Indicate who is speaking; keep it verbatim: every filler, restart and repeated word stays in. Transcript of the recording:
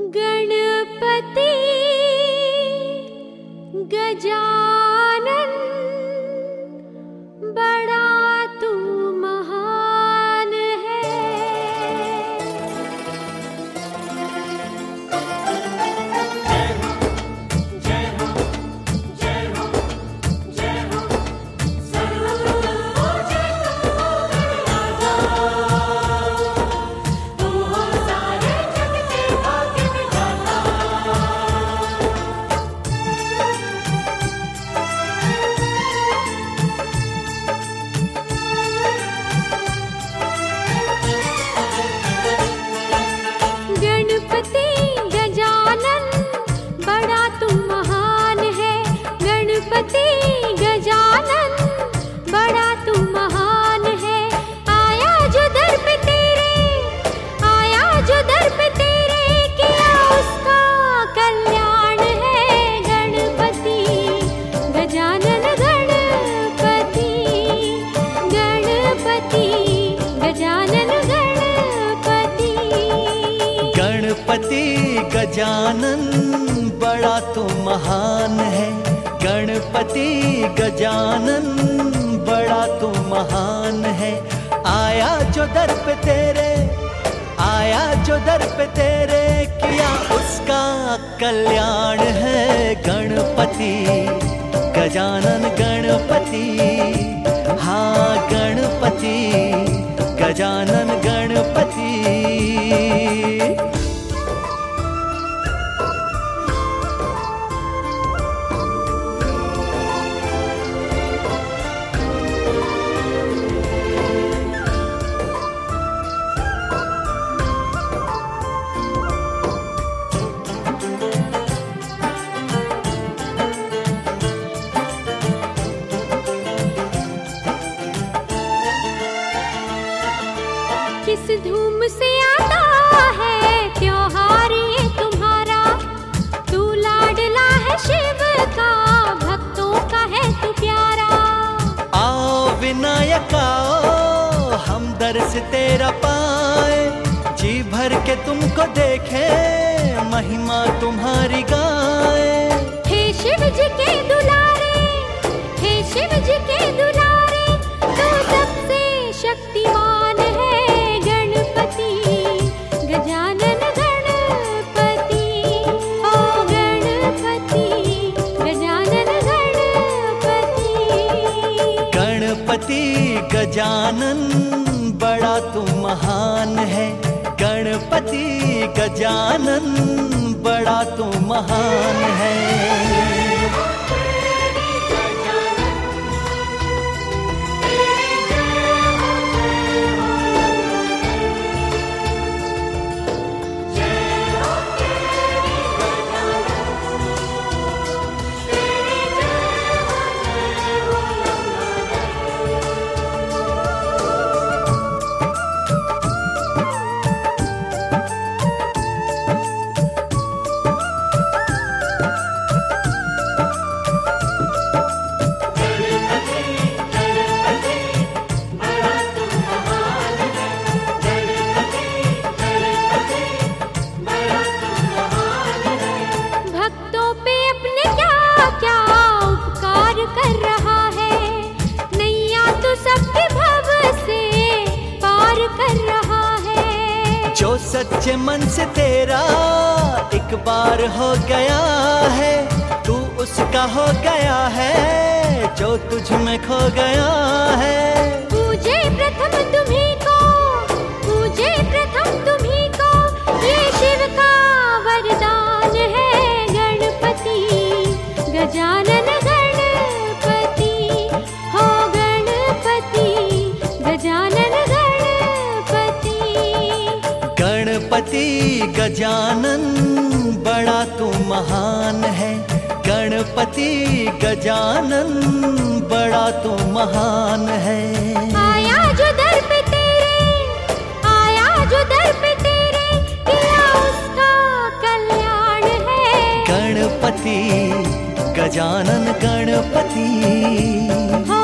Speaker 1: गणपति गजानन बड़ा तू महान है।
Speaker 2: जय हो जय हो जय हो जय हो सर्वोच्च राजा, तू हो सारे जग के भाग्य विधाता।
Speaker 1: गणपति गजानन बड़ा तू महान है। गणपति गजानन बड़ा तू महान है। आया जो दर पे तेरे, आया जो दर पे तेरे, किया उसका कल्याण है। गणपति गजानन गणपति गणपति गजानन गणपति।
Speaker 3: गणपति गजानन बड़ा तो महान है। गणपति गजानन बड़ा तो महान है। आया जो दर पे तेरे, आया जो दर पे तेरे, किया उसका कल्याण है। गणपति गजानन गणपति, हाँ गणपति गजानन गणपति।
Speaker 1: किस धूम से आता है त्योहार ये तुम्हारा। तू लाडला है शिव का, भक्तों का है तू प्यारा।
Speaker 3: आओ विनायक आओ, हम दर्श तेरा पाए। जी भर के तुमको देखे, महिमा तुम्हारी गाए।
Speaker 1: हे शिव जी के दुलारे, हे शिव जी के दुलारे, तू सबसे शक्तिमान है। गणपति गजानन गणपति, ओ गणपति गजानन गणपति।
Speaker 3: गणपति गजानन बड़ा तू महान है। गणपति गजानन बड़ा तू महान है।
Speaker 1: भक्तों पे अपने क्या क्या उपकार कर रहा है। नैया तो सबके भव से पार कर रहा है।
Speaker 3: जो सच्चे मन से तेरा एक बार हो गया है, तू उसका हो गया है जो तुझ में खो गया है।
Speaker 1: पूजे प्रथम तुम्ही को, पूजे प्रथम तुम्ही को, ये शिव का वरदान है। गणपति गजानन गणपति, हो गणपति गजानन गणपति।
Speaker 3: गणपति गजानन बड़ा तू महान है। गणपति गजानन बड़ा तू महान है।
Speaker 1: आया जो दर पे तेरे, आया जो दर पे तेरे, किया उसका कल्याण है।
Speaker 3: गणपति गजानन गणपति।